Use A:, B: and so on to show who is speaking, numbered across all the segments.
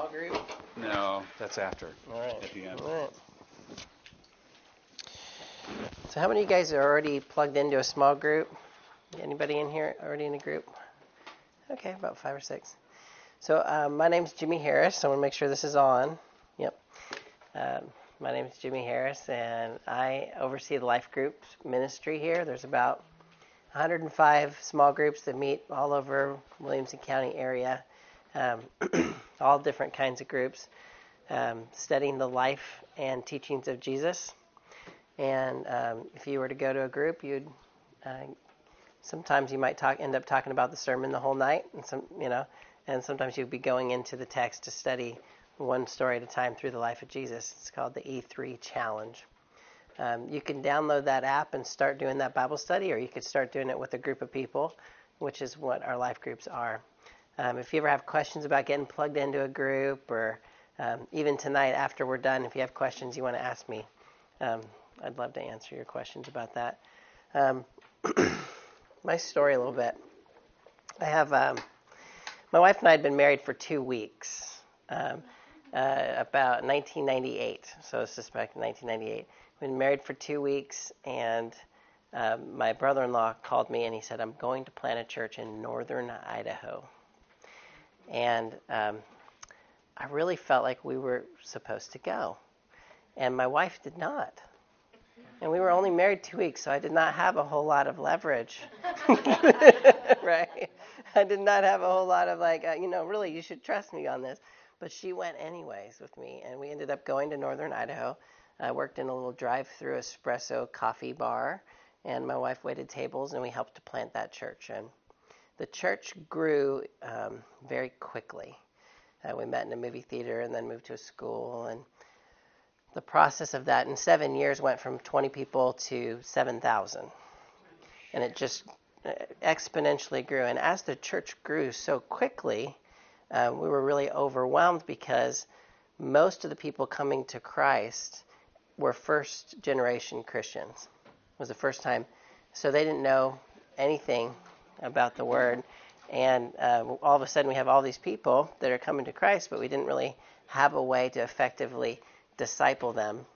A: small group?
B: No, that's after.
A: All right.
B: At the end.
A: All right. So how many of you guys are already plugged into a small group? Anybody in here already in a group? Okay, about 5 or 6. So my name's Jimmy Harris. I want to make sure this is on. Yep. My name is Jimmy Harris, and I oversee the life groups ministry here. There's about 105 small groups that meet all over Williamson County area, all different kinds of groups, studying the life and teachings of Jesus. And if you were to go to a group, you'd sometimes you might end up talking about the sermon the whole night, and sometimes you'd be going into the text to study one story at a time through the life of Jesus. It's called the E3 Challenge. You can download that app and start doing that Bible study, or you could start doing it with a group of people, which is what our life groups are. If you ever have questions about getting plugged into a group, or even tonight after we're done, if you have questions you want to ask me, I'd love to answer your questions about that. My story a little bit. I have my wife and I had been married for 2 weeks, about 1998. So it's just back in 1998. We'd been married for 2 weeks, and my brother-in-law called me and he said, "I'm going to plant a church in northern Idaho." And I really felt like we were supposed to go, and my wife did not. And we were only married 2 weeks, so I did not have a whole lot of leverage. Right? I did not have a whole lot of really, you should trust me on this. But she went anyways with me, and we ended up going to northern Idaho. I worked in a little drive-through espresso coffee bar, and my wife waited tables, and we helped to plant that church. And the church grew very quickly. We met in a movie theater and then moved to a school, and the process of that in 7 years went from 20 people to 7,000. And it just exponentially grew. And as the church grew so quickly, we were really overwhelmed because most of the people coming to Christ were first-generation Christians. It was the first time. So they didn't know anything about the Word. And all of a sudden we have all these people that are coming to Christ, but we didn't really have a way to effectively disciple them.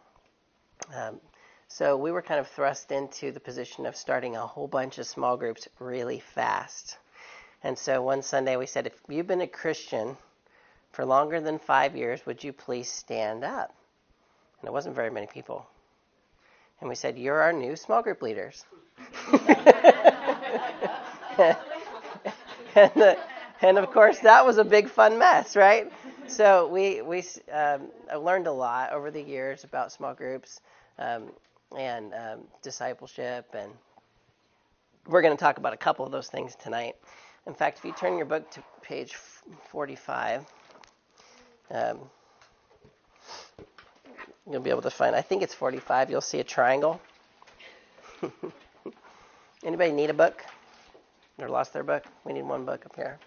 A: So we were kind of thrust into the position of starting a whole bunch of small groups really fast. And so one Sunday we said, if you've been a Christian for longer than 5 years, would you please stand up? And it wasn't very many people. And we said, you're our new small group leaders. And of course, that was a big fun mess, right? So we learned a lot over the years about small groups and discipleship, and we're going to talk about a couple of those things tonight. In fact, if you turn your book to page 45, you'll be able to find, I think it's 45, you'll see a triangle. Anybody need a book? Or lost their book? We need one book up here.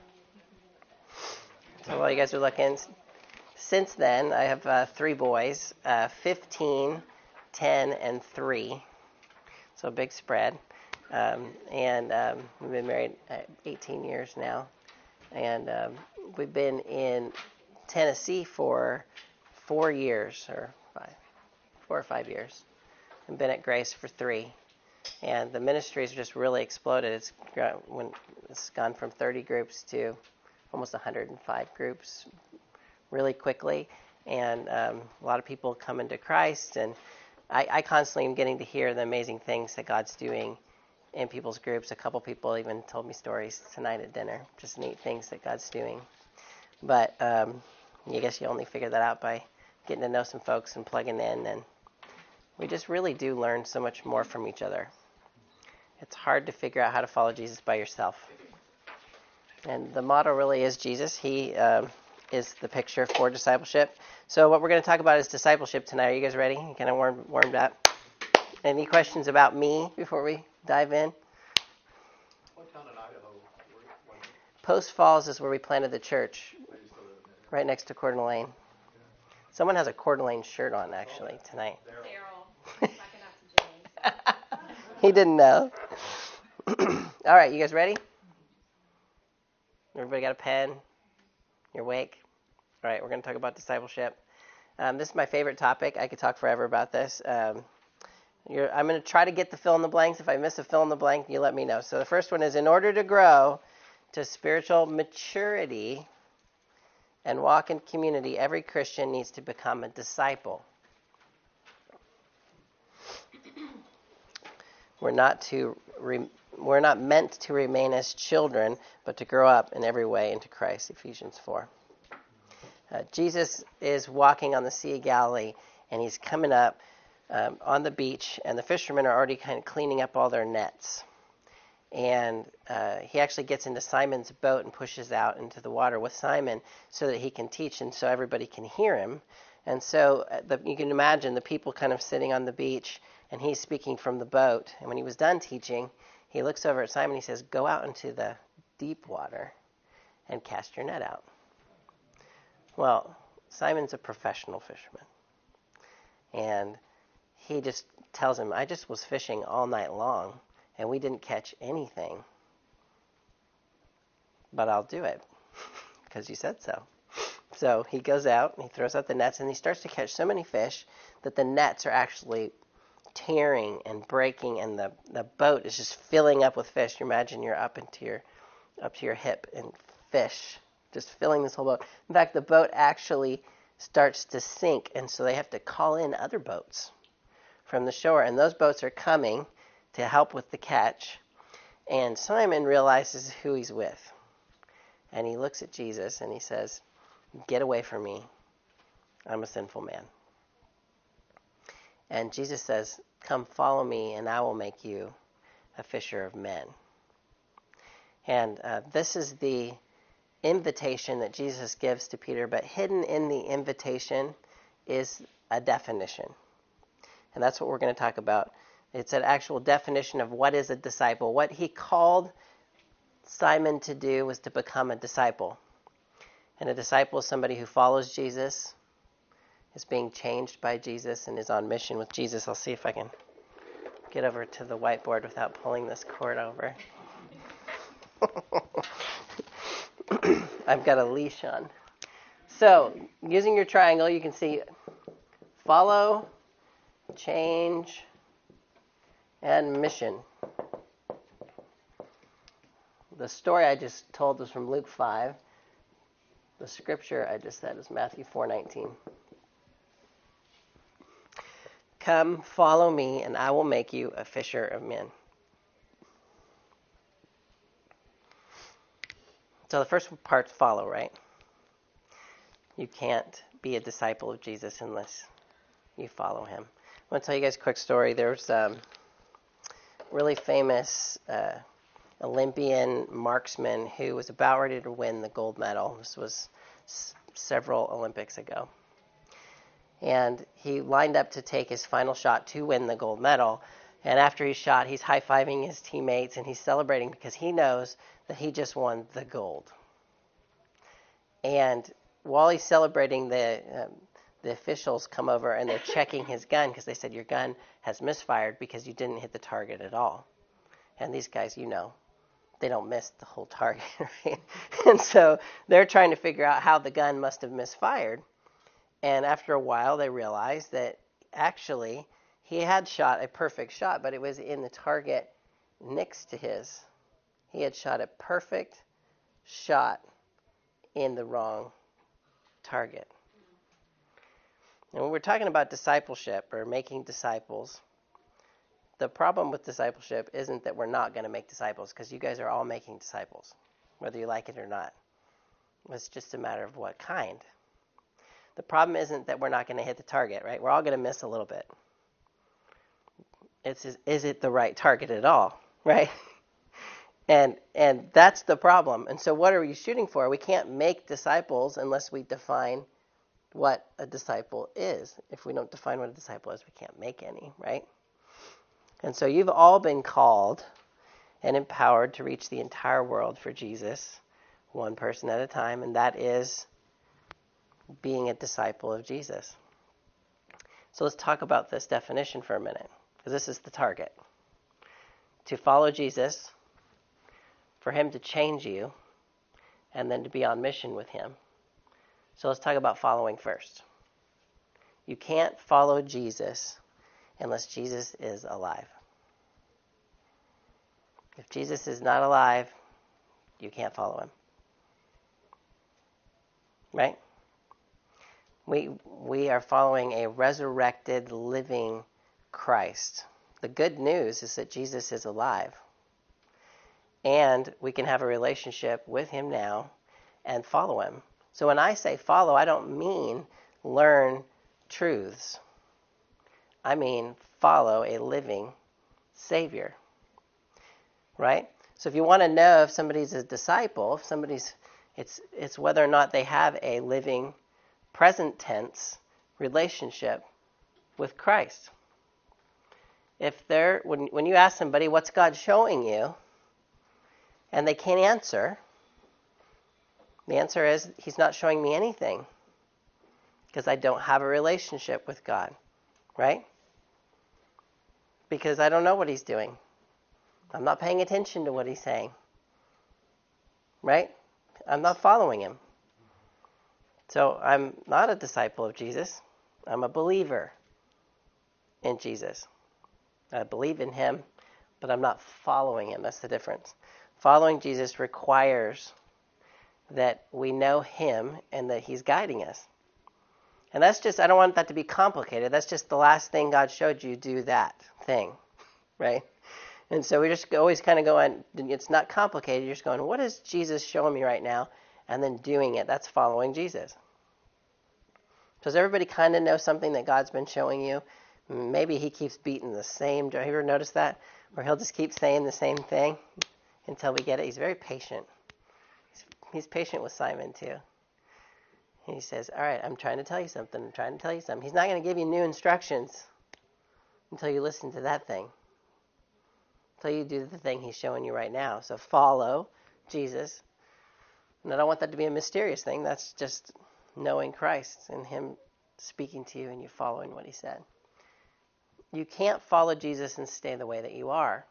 A: So while you guys are looking, since then, I have 3 boys, 15, 10, and 3. So a big spread. And we've been married 18 years now. And we've been in Tennessee for 4 years, or 4 or 5 years. And been at Grace for 3. And the ministry's just really exploded. It's gone from 30 groups to almost 105 groups really quickly. And a lot of people coming to Christ. And I constantly am getting to hear the amazing things that God's doing in people's groups. A couple people even told me stories tonight at dinner, just neat things that God's doing. But I guess you only figure that out by getting to know some folks and plugging in. And we just really do learn so much more from each other. It's hard to figure out how to follow Jesus by yourself. And the model really is Jesus. He is the picture for discipleship. So what we're going to talk about is discipleship tonight. Are you guys ready? You kind of warmed up? Any questions about me before we dive in?
C: What town in Idaho?
A: Post Falls is where we planted the church, right next to Coeur d'Alene. Someone has a Coeur d'Alene shirt on, actually, tonight.
D: Daryl.
A: He didn't know. All right, you guys ready? Everybody got a pen? You're awake? All right, we're going to talk about discipleship. This is my favorite topic. I could talk forever about this. I'm going to try to get the fill in the blanks. If I miss a fill in the blank, you let me know. So the first one is, in order to grow to spiritual maturity and walk in community, every Christian needs to become a disciple. We're not meant to remain as children, but to grow up in every way into Christ, Ephesians 4. Jesus is walking on the Sea of Galilee, and he's coming up on the beach, and the fishermen are already kind of cleaning up all their nets. And he actually gets into Simon's boat and pushes out into the water with Simon so that he can teach and so everybody can hear him. And so you can imagine the people kind of sitting on the beach, and he's speaking from the boat. And when he was done teaching, he looks over at Simon and he says, "Go out into the deep water and cast your net out." Well, Simon's a professional fisherman. And he just tells him, "I just was fishing all night long, and we didn't catch anything. But I'll do it, because you said so." So he goes out, and he throws out the nets, and he starts to catch so many fish that the nets are actually tearing and breaking, and the boat is just filling up with fish. You imagine you're up to your hip in fish, just filling this whole boat. In fact, the boat actually starts to sink, and so they have to call in other boats from the shore, and those boats are coming to help with the catch. And Simon realizes who he's with, and he looks at Jesus and he says, "Get away from me. I'm a sinful man." And Jesus says, "Come follow me, and I will make you a fisher of men." And this is the invitation that Jesus gives to Peter, but hidden in the invitation is a definition. And that's what we're going to talk about. It's an actual definition of what is a disciple. What he called Simon to do was to become a disciple. And a disciple is somebody who follows Jesus, is being changed by Jesus, and is on mission with Jesus. I'll see if I can get over to the whiteboard without pulling this cord over. I've got a leash on. So, using your triangle, you can see follow, change, and mission. The story I just told was from Luke 5. The scripture I just said is Matthew 4:19. "Come, follow me, and I will make you a fisher of men." So the first part's follow, right? You can't be a disciple of Jesus unless you follow him. I want to tell you guys a quick story. There's a really famous Olympian marksman who was about ready to win the gold medal. This was several Olympics ago. And he lined up to take his final shot to win the gold medal. And after he shot, he's high-fiving his teammates, and he's celebrating because he knows that he just won the gold. And while he's celebrating, the officials come over, and they're checking his gun because they said, "Your gun has misfired because you didn't hit the target at all." And these guys, they don't miss the whole target, right? And so they're trying to figure out how the gun must have misfired. And after a while, they realized that actually he had shot a perfect shot, but it was in the target next to his. He had shot a perfect shot in the wrong target. And when we're talking about discipleship or making disciples, the problem with discipleship isn't that we're not going to make disciples, because you guys are all making disciples, whether you like it or not. It's just a matter of what kind. The problem isn't that we're not going to hit the target, right? We're all going to miss a little bit. Is it the right target at all, right? And that's the problem. And so what are we shooting for? We can't make disciples unless we define what a disciple is. If we don't define what a disciple is, we can't make any, right? And so you've all been called and empowered to reach the entire world for Jesus, one person at a time, and that is being a disciple of Jesus. So let's talk about this definition for a minute, because this is the target. To follow Jesus, for him to change you, and then to be on mission with him So let's talk about following first. You can't follow Jesus unless Jesus is alive. If Jesus is not alive, you can't follow him. Right? We are following a resurrected, living Christ. The good news is that Jesus is alive. And we can have a relationship with him now and follow him. So when I say follow, I don't mean learn truths. I mean follow a living Savior. Right? So if you want to know if somebody's a disciple, it's whether or not they have a living present tense relationship with Christ. If when you ask somebody, what's God showing you? And they can't answer, the answer is, he's not showing me anything. Because I don't have a relationship with God. Right? Because I don't know what he's doing. I'm not paying attention to what he's saying. Right? I'm not following him. So I'm not a disciple of Jesus. I'm a believer in Jesus. I believe in him, but I'm not following him. That's the difference. Following Jesus requires that we know him and that he's guiding us. And that's just, I don't want that to be complicated. That's just the last thing God showed you, do that thing. Right? And so we just always kind of go on, it's not complicated. You're just going, what is Jesus showing me right now? And then doing it. That's following Jesus. Does everybody kind of know something that God's been showing you? Maybe he keeps beating the same drum. Have you ever noticed that? Where he'll just keep saying the same thing until we get it. He's very patient. He's patient with Simon too. He says, all right, I'm trying to tell you something. I'm trying to tell you something. He's not going to give you new instructions until you listen to that thing. Until you do the thing he's showing you right now. So follow Jesus. And I don't want that to be a mysterious thing. That's just knowing Christ and him speaking to you and you following what he said. You can't follow Jesus and stay the way that you are.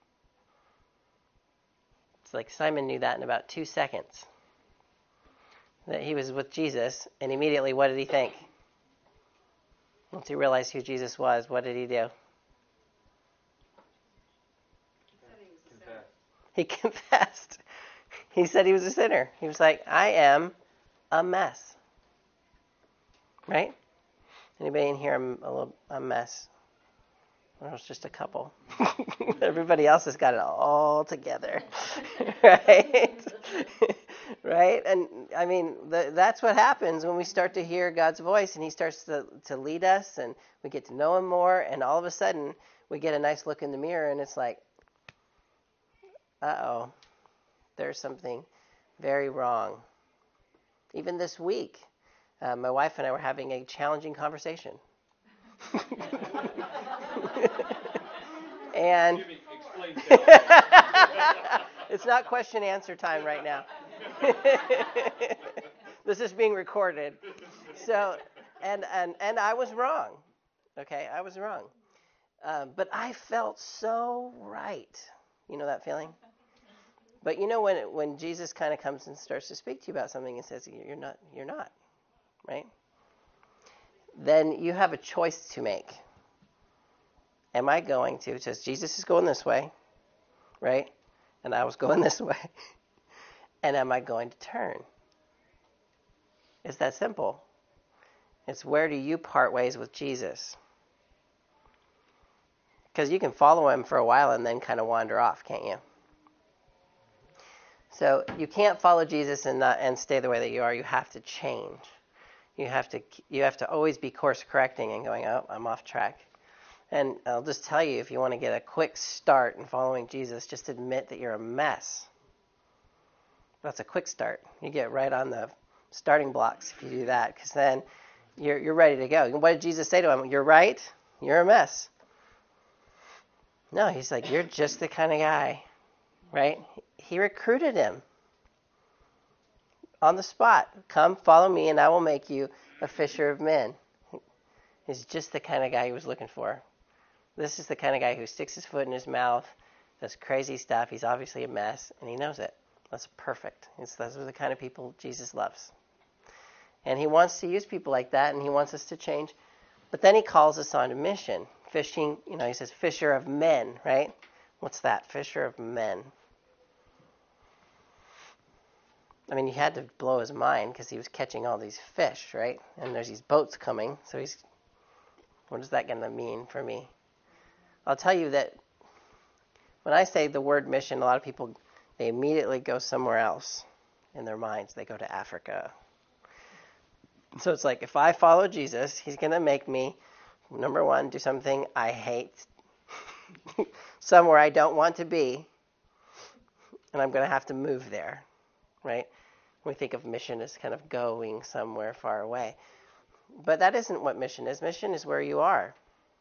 A: It's like Simon knew that in about 2 seconds. That he was with Jesus, and immediately what did he think? Once he realized who Jesus was, what did he do? He confessed. He said he was a sinner. He was like, I am a mess. Right? Anybody in here a mess? Well, it's just a couple. Everybody else has got it all together. Right? Right? And I mean, that's what happens when we start to hear God's voice and he starts to lead us and we get to know him more, and all of a sudden we get a nice look in the mirror and it's like, uh-oh, there's something very wrong. Even this week, my wife and I were having a challenging conversation. And it's not question answer time right now. This is being recorded. So, and I was wrong. Okay, I was wrong. But I felt so right. You know that feeling? But you know when Jesus kind of comes and starts to speak to you about something and says, you're not, right? Then you have a choice to make. Am I going to? It says Jesus is going this way, right? And I was going this way. And am I going to turn? It's that simple. It's where do you part ways with Jesus? Because you can follow him for a while and then kind of wander off, can't you? So you can't follow Jesus and stay the way that you are. You have to change. You have to always be course correcting and going, oh, I'm off track. And I'll just tell you, if you want to get a quick start in following Jesus, just admit that you're a mess. That's a quick start. You get right on the starting blocks if you do that, because then you're ready to go. What did Jesus say to him? You're right. You're a mess. No, he's like, you're just the kind of guy, right? He recruited him on the spot. Come, follow me, and I will make you a fisher of men. He's just the kind of guy he was looking for. This is the kind of guy who sticks his foot in his mouth, does crazy stuff. He's obviously a mess, and he knows it. That's perfect. Those are the kind of people Jesus loves. And he wants to use people like that, and he wants us to change. But then he calls us on a mission. Fishing, he says, fisher of men, right? What's that? Fisher of men. I mean, you had to blow his mind because he was catching all these fish, right? And there's these boats coming. So what is that going to mean for me? I'll tell you that when I say the word mission, a lot of people, they immediately go somewhere else in their minds. They go to Africa. So it's like, if I follow Jesus, he's going to make me, number one, do something I hate, somewhere I don't want to be, and I'm going to have to move there, right? We think of mission as kind of going somewhere far away. But that isn't what mission is. Mission is where you are.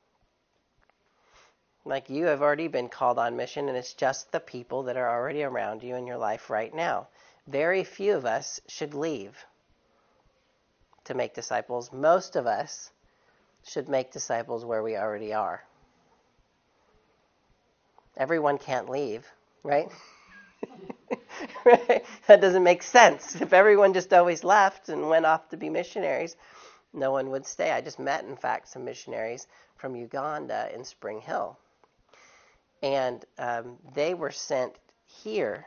A: Like, you have already been called on mission, and it's just the people that are already around you in your life right now. Very few of us should leave to make disciples. Most of us should make disciples where we already are. Everyone can't leave, right? Right? That doesn't make sense. If everyone just always left and went off to be missionaries, no one would stay. I just met, in fact, some missionaries from Uganda in Spring Hill. And they were sent here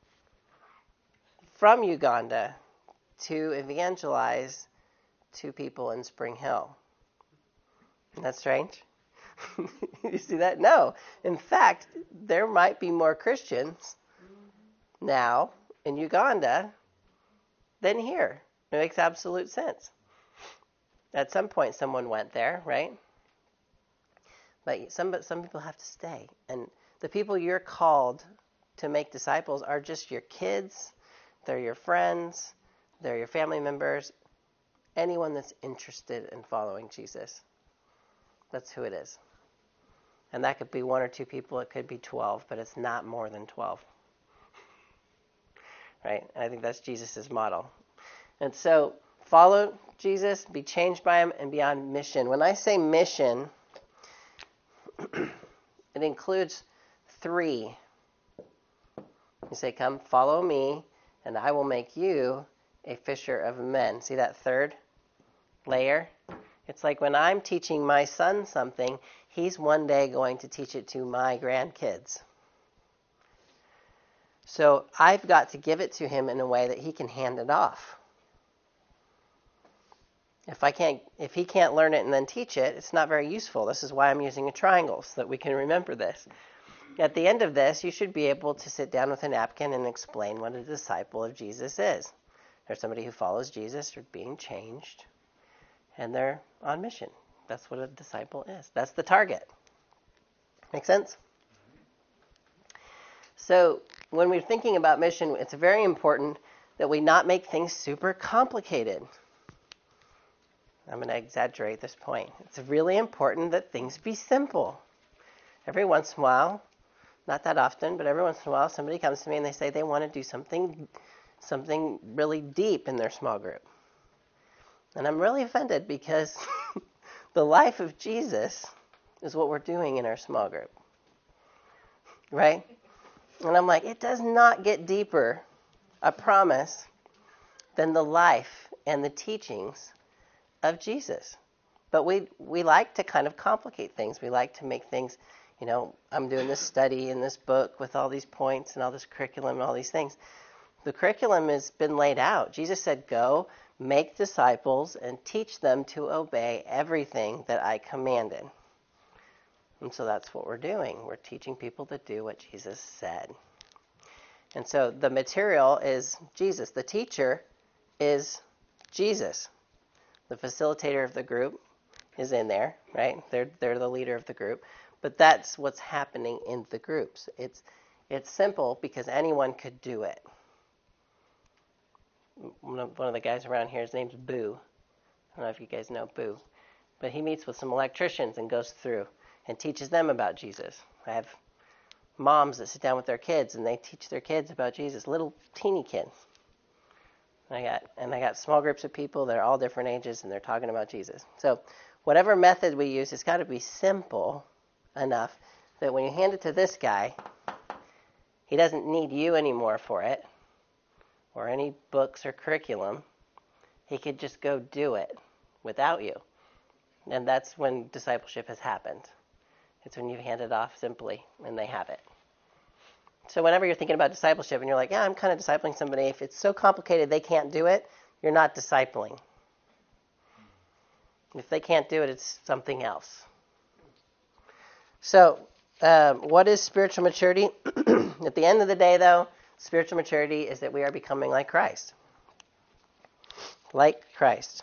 A: from Uganda to evangelize to people in Spring Hill. Isn't that strange? You see that? No. In fact, there might be more Christians now in Uganda than here. It makes absolute sense. At some point, someone went there, right? But some people have to stay. And the people you're called to make disciples are just your kids, they're your friends, they're your family members, anyone that's interested in following Jesus. That's who it is. And that could be 1 or 2 people, it could be 12, but it's not more than 12. Right? And I think that's Jesus' model. And so, follow Jesus, be changed by him, and be on mission. When I say mission, it includes 3. You say, come, follow me, and I will make you a fisher of men. See that third layer? It's like when I'm teaching my son something, he's one day going to teach it to my grandkids. So I've got to give it to him in a way that he can hand it off. If he can't learn it and then teach it, it's not very useful. This is why I'm using a triangle, so that we can remember this. At the end of this, you should be able to sit down with a napkin and explain what a disciple of Jesus is. There's somebody who follows Jesus, they're being changed, and they're on mission. That's what a disciple is. That's the target. Make sense? So when we're thinking about mission, it's very important that we not make things super complicated. I'm going to exaggerate this point. It's really important that things be simple. Every once in a while, not that often, but every once in a while, somebody comes to me and they say they want to do something really deep in their small group. And I'm really offended because the life of Jesus is what we're doing in our small group. Right? And I'm like, it does not get deeper, I promise, than the life and the teachings of Jesus. But we like to kind of complicate things. We like to make things, I'm doing this study in this book with all these points and all this curriculum and all these things. The curriculum has been laid out. Jesus said, go, make disciples, and teach them to obey everything that I commanded. And so that's what we're doing. We're teaching people to do what Jesus said. And so the material is Jesus. The teacher is Jesus. The facilitator of the group is in there, right? They're the leader of the group. But that's what's happening in the groups. It's simple because anyone could do it. One of the guys around here, his name's Boo. I don't know if you guys know Boo. But he meets with some electricians and goes through and teaches them about Jesus. I have moms that sit down with their kids and they teach their kids about Jesus, little teeny kids. I got small groups of people that are all different ages and they're talking about Jesus. So whatever method we use, it's got to be simple enough that when you hand it to this guy, he doesn't need you anymore for it, or any books or curriculum. He could just go do it without you. And that's when discipleship has happened. It's when you've handed off simply and they have it. So whenever you're thinking about discipleship and you're like, yeah, I'm kind of discipling somebody, if it's so complicated they can't do it, you're not discipling. If they can't do it, it's something else. So what is spiritual maturity? At the end of the day, though, spiritual maturity is that we are becoming like Christ. Like Christ.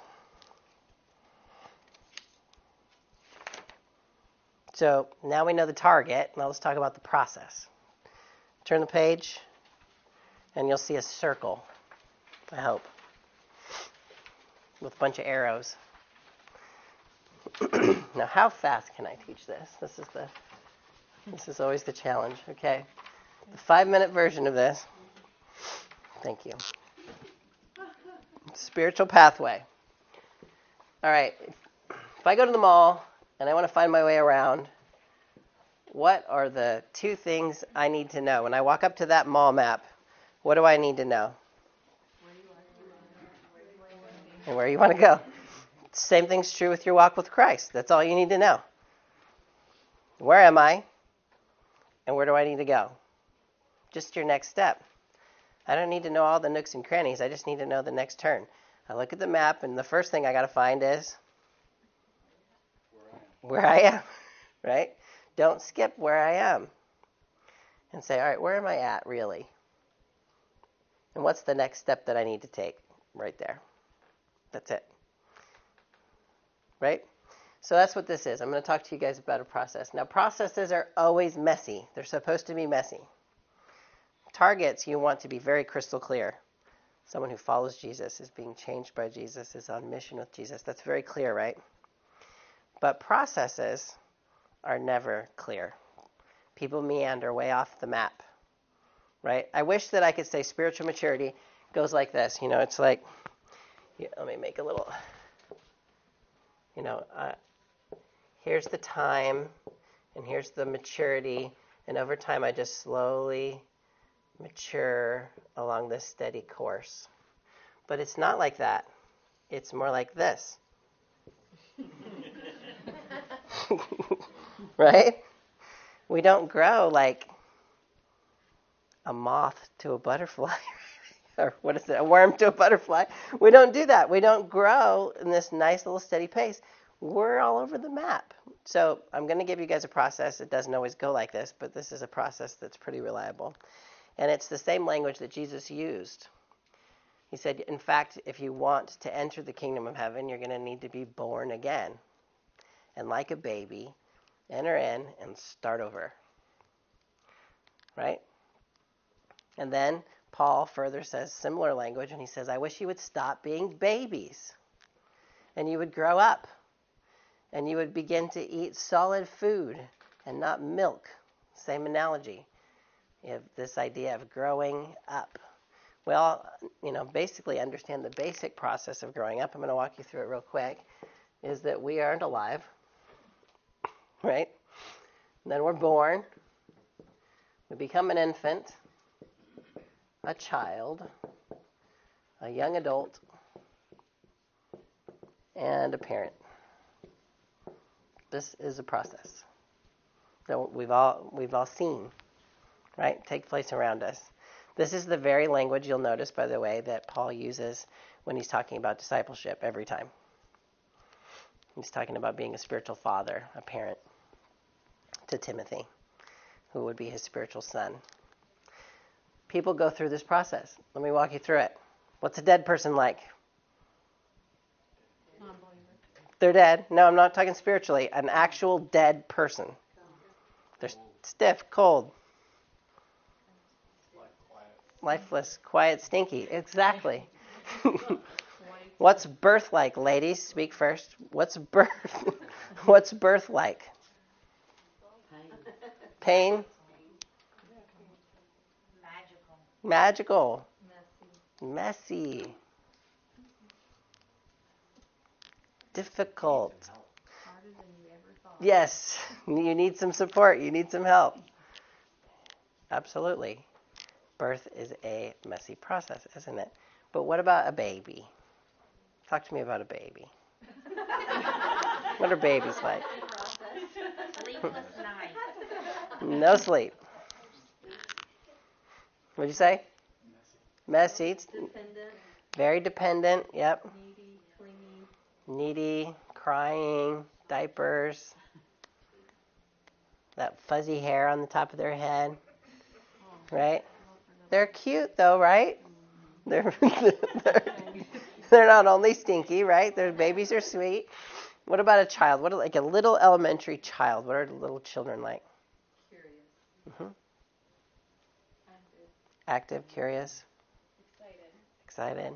A: So now we know the target. Now let's talk about the process. Turn the page, and you'll see a circle, I hope, with a bunch of arrows. Now, how fast can I teach this? This is always the challenge. Okay, the 5-minute version of this. Thank you. Spiritual pathway. All right. If I go to the mall and I want to find my way around, what are the 2 things I need to know? When I walk up to that mall map, what do I need to know? And where you want to go. Same thing's true with your walk with Christ. That's all you need to know. Where am I? And where do I need to go? Just your next step. I don't need to know all the nooks and crannies. I just need to know the next turn. I look at the map, and the first thing I got to find is where I am. Right? Don't skip where I am. And say, all right, where am I at, really? And what's the next step that I need to take? Right there. That's it. Right? So that's what this is. I'm going to talk to you guys about a process. Now, processes are always messy. They're supposed to be messy. Targets, you want to be very crystal clear. Someone who follows Jesus is being changed by Jesus, is on mission with Jesus. That's very clear, right? But processes are never clear. People meander way off the map, right? I wish that I could say spiritual maturity goes like this. You know, it's like, let me make a little, here's the time, and here's the maturity, and over time I just slowly mature along this steady course. But it's not like that. It's more like this. Right? We don't grow like a moth to a butterfly. Or what is it? A worm to a butterfly. We don't do that. We don't grow in this nice little steady pace. We're all over the map. So I'm going to give you guys a process. It doesn't always go like this, but this is a process that's pretty reliable. And it's the same language that Jesus used. He said, in fact, if you want to enter the kingdom of heaven, you're going to need to be born again. And like a baby, enter in and start over. Right? And then Paul further says similar language, and he says, I wish you would stop being babies. And you would grow up. And you would begin to eat solid food and not milk. Same analogy. You have this idea of growing up. Well, basically understand the basic process of growing up. I'm going to walk you through it real quick. Is that we aren't alive. Right? And then we're born. We become an infant, a child, a young adult, and a parent. This is a process that we've all seen, right, take place around us. This is the very language you'll notice, by the way, that Paul uses when he's talking about discipleship every time. He's talking about being a spiritual father, a parent, to Timothy, who would be his spiritual son. People go through this process. Let me walk you through it. What's a dead person like? They're dead. No, I'm not talking spiritually. An actual dead person. They're stiff, cold. Lifeless, quiet, stinky. Exactly. What's birth like, ladies? Speak first. What's birth like? Pain? Magical. Messy. Difficult. Yes, you need some support. You need some help. Absolutely. Birth is a messy process, isn't it? But what about a baby? Talk to me about a baby. What are babies like?
D: Sleepless night.
A: No sleep. What'd you say? Messy.
E: Dependent,
A: Very dependent. Yep.
E: needy, clingy.
A: Needy, crying, diapers. That fuzzy hair on the top of their head. Right? They're cute though, right? They're not only stinky, right? Their babies are sweet. What about a child? What like a little elementary child? What are little children like?
E: Curious.
A: hmm
E: Active.
A: Active, curious, excited.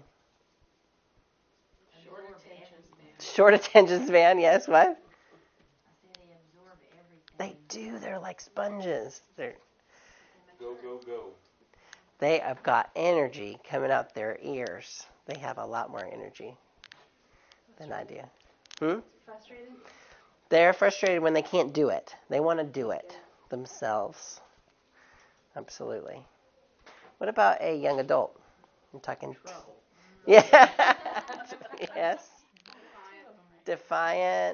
E: Short attention span.
A: Short attention span. Yes. What?
D: I said they absorb everything.
A: They do. They're like sponges.
C: Go, go, go.
A: They have got energy coming out their ears. They have a lot more energy than I do.
E: Frustrated?
A: They're frustrated when they can't do it. They want to do it themselves. Absolutely. What about a young adult? I'm talking.
C: Trouble.
A: Yeah. Yes. Defiant.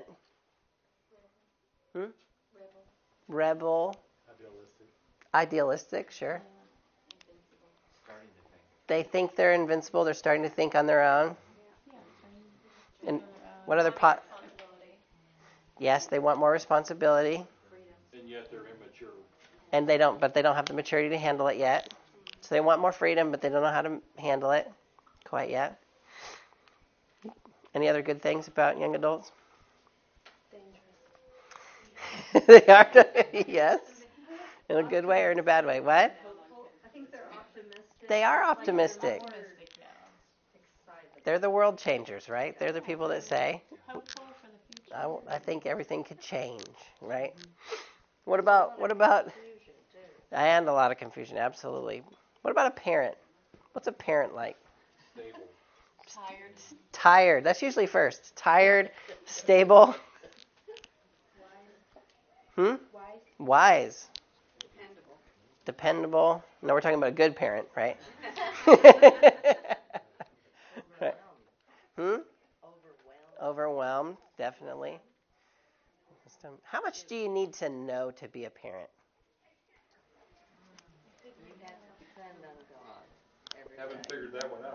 A: Rebel.
C: Idealistic.
A: Idealistic, sure.
C: Starting to think.
A: They think they're invincible. They're starting to think on their own. And what other pot? Yes, they want more responsibility,
C: And yet they're immature.
A: and they don't have the maturity to handle it yet. So they want more freedom, but they don't know how to handle it quite yet. Any other good things about young adults? They are, yes. In a good way or in a bad way? What?
E: I think they're optimistic.
A: They are optimistic.
E: Excited.
A: They're the world changers, right? They're the people that say, I think everything could change, right? What about, and a lot of confusion, absolutely. What about a parent? What's a parent like?
C: Stable.
A: Tired. That's usually first. Tired, stable. Wise. Dependable. No, we're talking about a good parent, right? Right. Overwhelmed, definitely. How much do you need to know to be a parent?
C: Haven't figured that one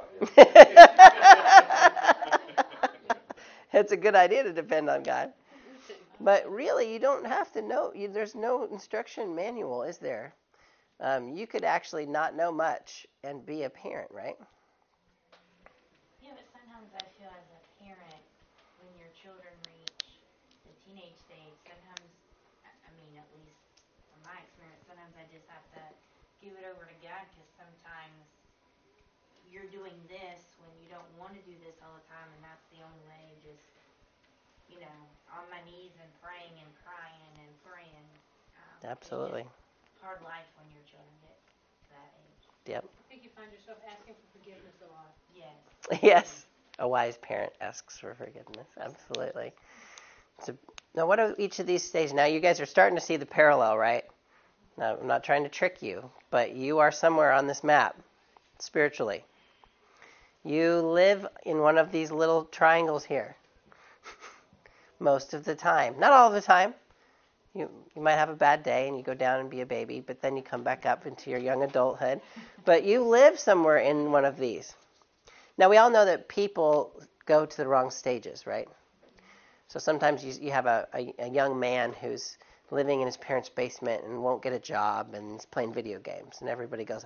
C: out yet.
A: It's a good idea to depend on God. But really, you don't have to know. There's no instruction manual, is there? You could actually not know much and be a parent, right?
D: Yeah, but sometimes I feel as a parent, when your children reach the teenage stage, sometimes, I mean, at least from my experience, sometimes I just have to give it over to God, because sometimes you're doing this when you don't want to do this all the time, and that's the only way, just, on my knees and praying and crying and praying.
A: Absolutely.
D: It's hard life when your children get to that age.
A: Yep.
E: I think you find yourself asking for forgiveness a lot.
D: Yes.
A: Yes. A wise parent asks for forgiveness. Absolutely. So, now, what are each of these stages? Now, you guys are starting to see the parallel, right? Now, I'm not trying to trick you, but you are somewhere on this map, spiritually. You live in one of these little triangles here. Most of the time. Not all the time. You might have a bad day and you go down and be a baby, but then you come back up into your young adulthood. But you live somewhere in one of these. Now, we all know that people go to the wrong stages, right? So sometimes you have a young man who's living in his parents' basement and won't get a job and is playing video games, and everybody goes,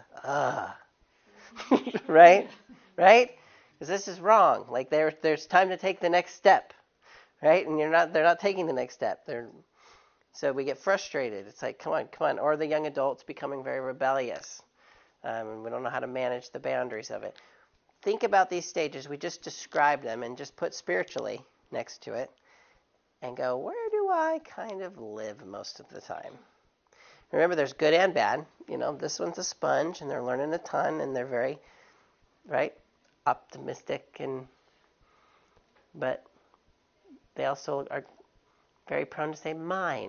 A: right? Right? Because this is wrong. Like there's time to take the next step, right? And they're not taking the next step. So we get frustrated. It's like, come on. Or the young adult's becoming very rebellious. And we don't know how to manage the boundaries of it. Think about these stages. We just described them and just put spiritually next to it and go, where do I kind of live most of the time? Remember, there's good and bad. This one's a sponge and they're learning a ton and they're very, right, optimistic, but they also are very prone to say mine,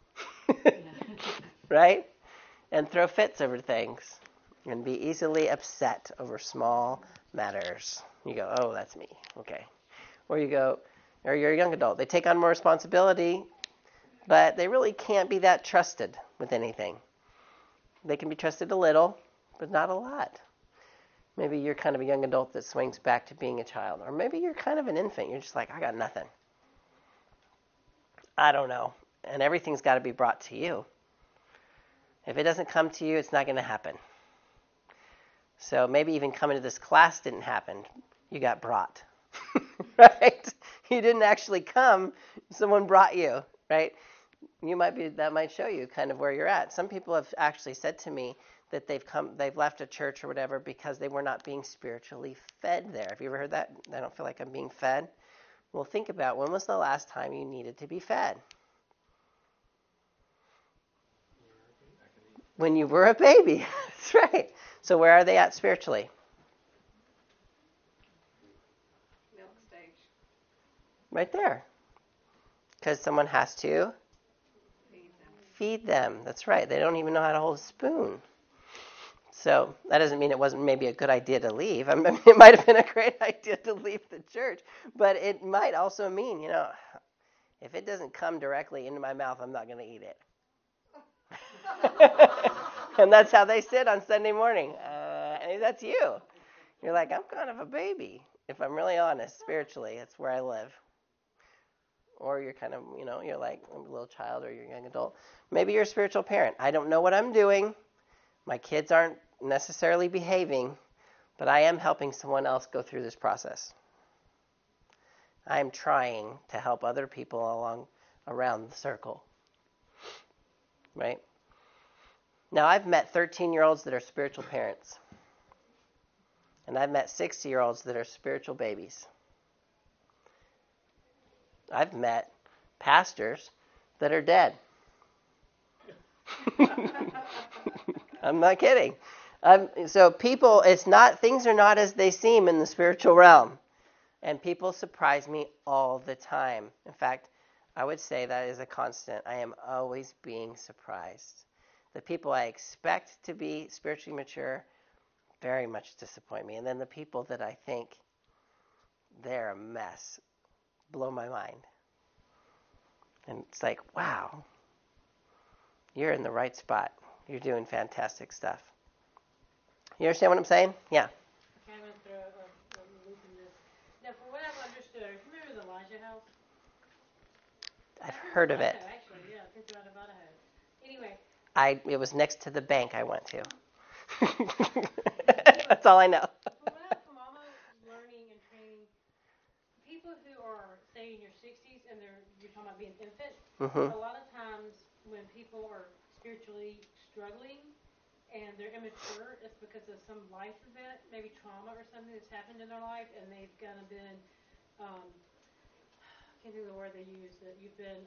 A: right? And throw fits over things and be easily upset over small matters. You go, oh, that's me. Okay. Or you're a young adult. They take on more responsibility, but they really can't be that trusted with anything. They can be trusted a little, but not a lot. Maybe you're kind of a young adult that swings back to being a child. Or maybe you're kind of an infant. You're just like, I got nothing. I don't know. And everything's got to be brought to you. If it doesn't come to you, it's not going to happen. So maybe even coming to this class didn't happen. You got brought. Right? You didn't actually come. Someone brought you. Right? That might show you kind of where you're at. Some people have actually said to me that they've left a church or whatever because they were not being spiritually fed there. Have you ever heard that? I don't feel like I'm being fed. Well, think about when was the last time you needed to be fed? When you were a baby. That's right. So where are they at spiritually?
E: Milk stage.
A: Right there. Because someone has to
E: Feed them.
A: feed them. That's right. They don't even know how to hold a spoon. So that doesn't mean it wasn't maybe a good idea to leave. I mean, it might have been a great idea to leave the church. But it might also mean, if it doesn't come directly into my mouth, I'm not going to eat it. And that's how they sit on Sunday morning. And that's you. You're like, I'm kind of a baby. If I'm really honest, spiritually, that's where I live. Or you're kind of, you're like a little child or you're a young adult. Maybe you're a spiritual parent. I don't know what I'm doing. My kids aren't necessarily behaving, but I am helping someone else go through this process. I am trying to help other people around the circle. Right? Now, I've met 13-year-olds that are spiritual parents. And I've met 60-year-olds that are spiritual babies. I've met pastors that are dead. I'm not kidding. So people, things are not as they seem in the spiritual realm. And people surprise me all the time. In fact, I would say that is a constant. I am always being surprised. The people I expect to be spiritually mature very much disappoint me. And then the people that I think they're a mess blow my mind. And it's like, wow, you're in the right spot. You're doing fantastic stuff. You understand what I'm saying? Yeah.
E: Okay, I'm going to throw a loop in this. Now, from what I've understood, remember the Elijah House?
A: I've heard of it.
E: Actually, yeah, I think they're out of Idaho. Anyway.
A: It was next to the bank I went to. That's all I know.
E: From all my learning and training, people who are, say, in your 60s and you're talking about being infant, a lot of times when people are spiritually struggling and they're immature, it's because of some life event, maybe trauma or something that's happened in their life, and they've kind of been, I can't think of the word they use, that you've been,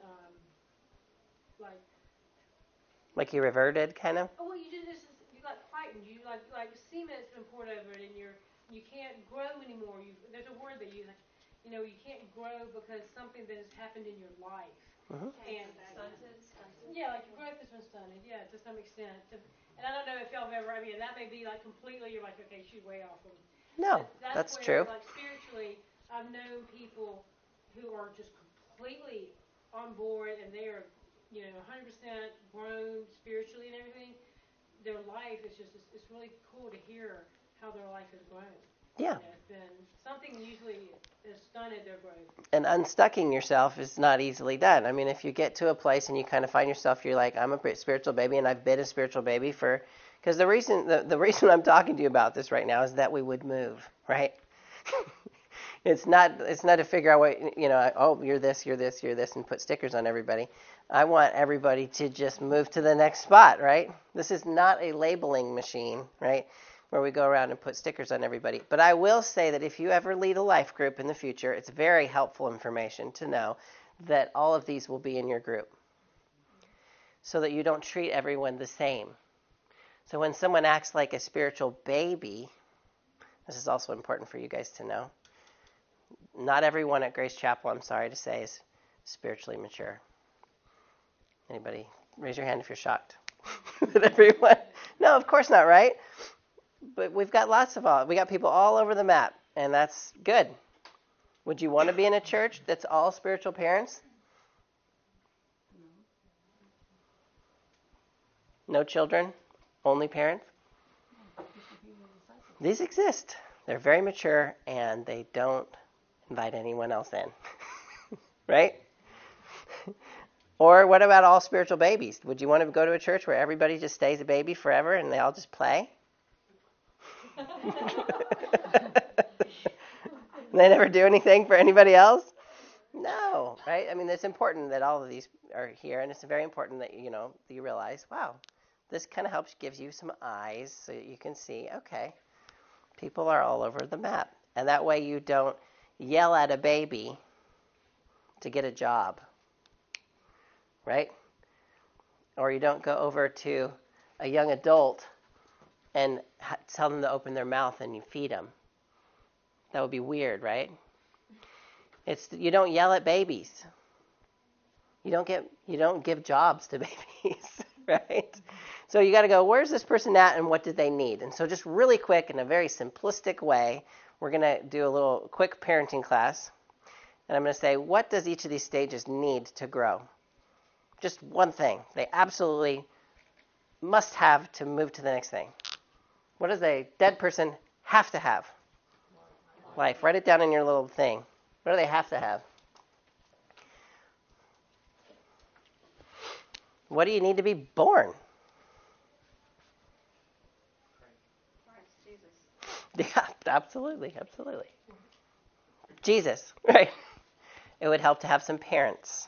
A: like you reverted, kind of?
E: Oh, well, you got frightened. You like cement's been poured over it, and you can't grow anymore. There's a word they use, you can't grow because something that has happened in your life. And stunted. Yeah, like your growth has been stunted. Yeah, to some extent. And I don't know if y'all have ever. I mean, that may be like completely. You're like, okay, she's way off from.
A: No, that's true.
E: Like spiritually, I've known people who are just completely on board, and they are, 100% grown spiritually and everything. Their life is it's really cool to hear how their life has grown.
A: Yeah.
E: It's been something usually has stunted their growth.
A: And unstucking yourself is not easily done. I mean, if you get to a place and you kind of find yourself, you're like, I'm a spiritual baby, and I've been a spiritual baby because the reason I'm talking to you about this right now is that we would move, right? It's not to figure out what, you're this, and put stickers on everybody. I want everybody to just move to the next spot, right? This is not a labeling machine, right, where we go around and put stickers on everybody. But I will say that if you ever lead a life group in the future, it's very helpful information to know that all of these will be in your group so that you don't treat everyone the same. So when someone acts like a spiritual baby, this is also important for you guys to know, not everyone at Grace Chapel, I'm sorry to say, is spiritually mature. Anybody? Raise your hand if you're shocked. That everyone? No, of course not, right? But we've got we got people all over the map, and that's good. Would you want to be in a church that's all spiritual parents? No children? Only parents? These exist. They're very mature, and they don't invite anyone else in. Right? Or what about all spiritual babies? Would you want to go to a church where everybody just stays a baby forever and they all just play? They never do anything for anybody else? No, right? I mean, it's important that all of these are here, and it's very important that, you realize, wow, this kind of gives you some eyes so that you can see, okay, people are all over the map. And that way you don't yell at a baby to get a job, right? Or you don't go over to a young adult and tell them to open their mouth and you feed them. That would be weird, right? You don't yell at babies. You don't give jobs to babies, right? So you got to go, where's this person at and what did they need? And so just really quick, in a very simplistic way, we're going to do a little quick parenting class. And I'm going to say, what does each of these stages need to grow? Just one thing. They absolutely must have to move to the next thing. What does a dead person have to have? Life. Write it down in your little thing. What do they have to have? What do you need to be born? Yeah, absolutely. Jesus, right. It would help to have some parents.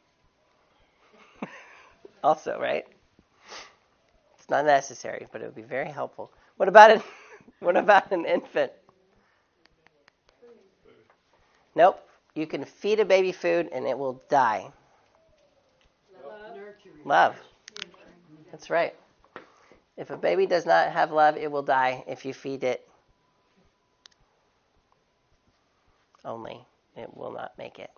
A: Also, right? It's not necessary, but it would be very helpful. What about an infant? Nope. You can feed a baby food and it will die. Love. That's right. If a baby does not have love, it will die if you feed it only. It will not make it.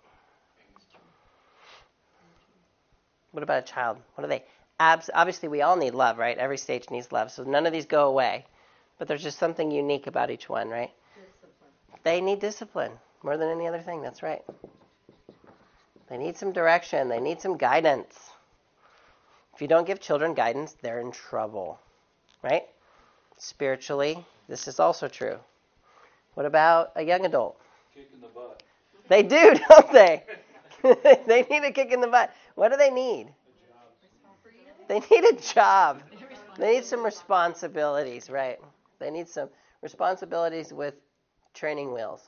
A: What about a child? What are they? Obviously, we all need love, right? Every stage needs love, so none of these go away. But there's just something unique about each one, right? Discipline. They need discipline more than any other thing. That's right. They need some direction. They need some guidance. If you don't give children guidance, they're in trouble, right? Spiritually, this is also true. What about a young adult?
C: Kick in the butt.
A: They do, don't they? They need a kick in the butt. What do they need? They need a job. They need some responsibilities, right? They need some responsibilities with training wheels.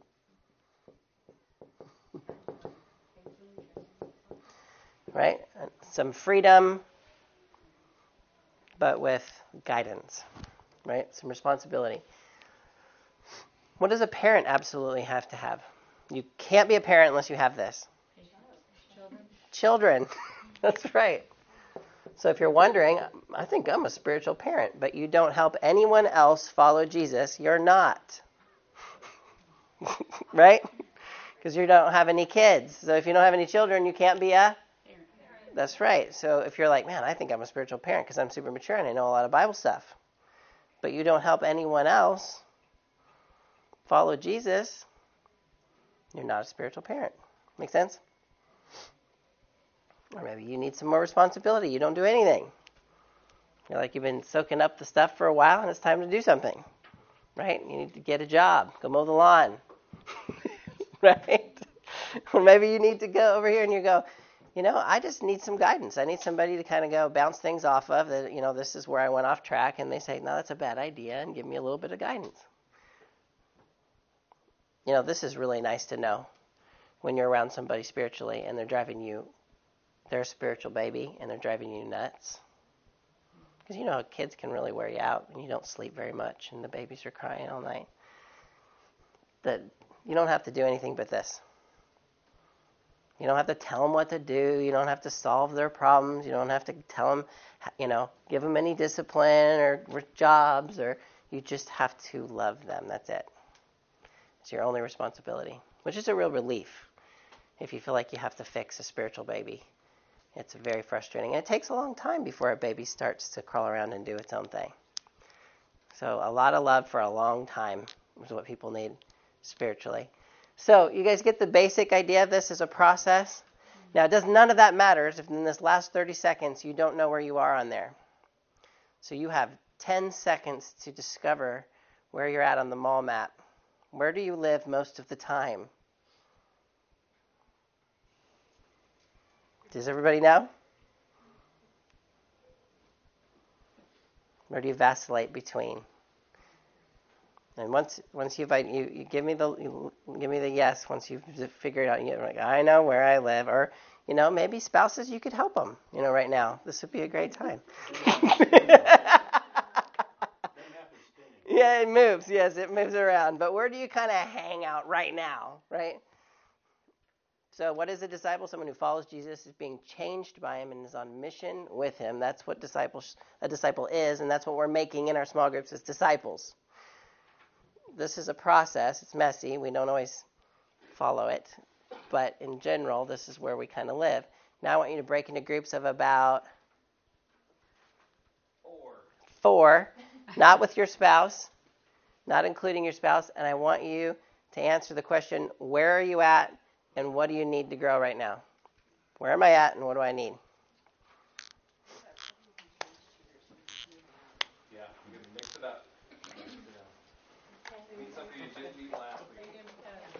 A: Right? Some freedom, but with guidance. Right? Some responsibility. What does a parent absolutely have to have? You can't be a parent unless you have this. Children. That's right. So if you're wondering, I think I'm a spiritual parent, but you don't help anyone else follow Jesus, you're not. Right? Because you don't have any kids. So if you don't have any children, you can't be a... That's right. So if you're like, man, I think I'm a spiritual parent because I'm super mature and I know a lot of Bible stuff, but you don't help anyone else follow Jesus, you're not a spiritual parent. Make sense? Or maybe you need some more responsibility. You don't do anything. You're like you've been soaking up the stuff for a while and it's time to do something. Right? You need to get a job. Go mow the lawn. Right? Or maybe you need to go over here and you go, I just need some guidance. I need somebody to kind of go bounce things off of that, this is where I went off track. And they say, no, that's a bad idea and give me a little bit of guidance. This is really nice to know when you're around somebody spiritually and they're a spiritual baby and they're driving you nuts. Because kids can really wear you out and you don't sleep very much and the babies are crying all night. That you don't have to do anything but this. You don't have to tell them what to do. You don't have to solve their problems. You don't have to tell them, give them any discipline or jobs, or you just have to love them. That's it. It's your only responsibility, which is a real relief if you feel like you have to fix a spiritual baby. It's very frustrating. And it takes a long time before a baby starts to crawl around and do its own thing. So a lot of love for a long time is what people need spiritually. So you guys get the basic idea of this as a process? Now, none of that matters if in this last 30 seconds you don't know where you are on there. So you have 10 seconds to discover where you're at on the mall map. Where do you live most of the time? Does everybody know? Where do you vacillate between? And once you give me the yes. Once you've figured out, you're like, I know where I live, or maybe spouses, you could help them. Right now, this would be a great time. Yeah, it moves. Yes, it moves around. But where do you kind of hang out right now, right? So what is a disciple? Someone who follows Jesus, is being changed by him and is on mission with him. That's what a disciple is, and that's what we're making in our small groups as disciples. This is a process. It's messy. We don't always follow it. But in general, this is where we kind of live. Now I want you to break into groups of about 4. Not with your spouse, not including your spouse. And I want you to answer the question, where are you at and what do you need to grow right now? Where am I at and what do I need?
C: Yeah, you're gonna mix it up. Eat something you didn't eat last week.